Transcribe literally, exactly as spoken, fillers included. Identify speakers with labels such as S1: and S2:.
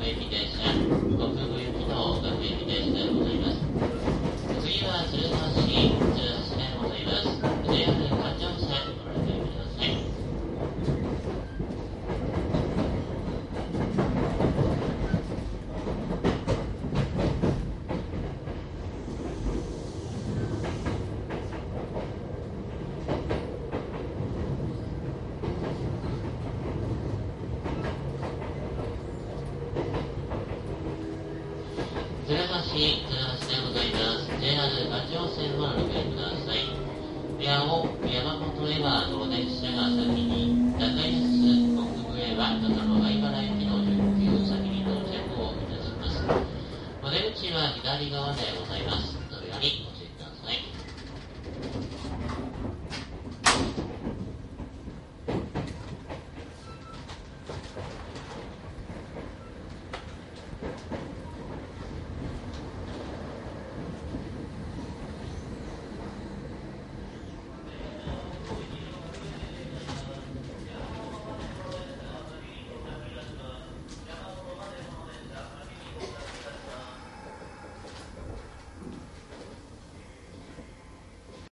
S1: 駅電車、国分行きの各駅電車でございます。次は鶴橋、鶴橋でございます。ジェイアール 環状線ご覧ください。鶴橋、鶴橋でございます。ジェイアール 環状線をお乗りください。八尾、山本へは同電車が先に、中安、国分へはどちらも相払い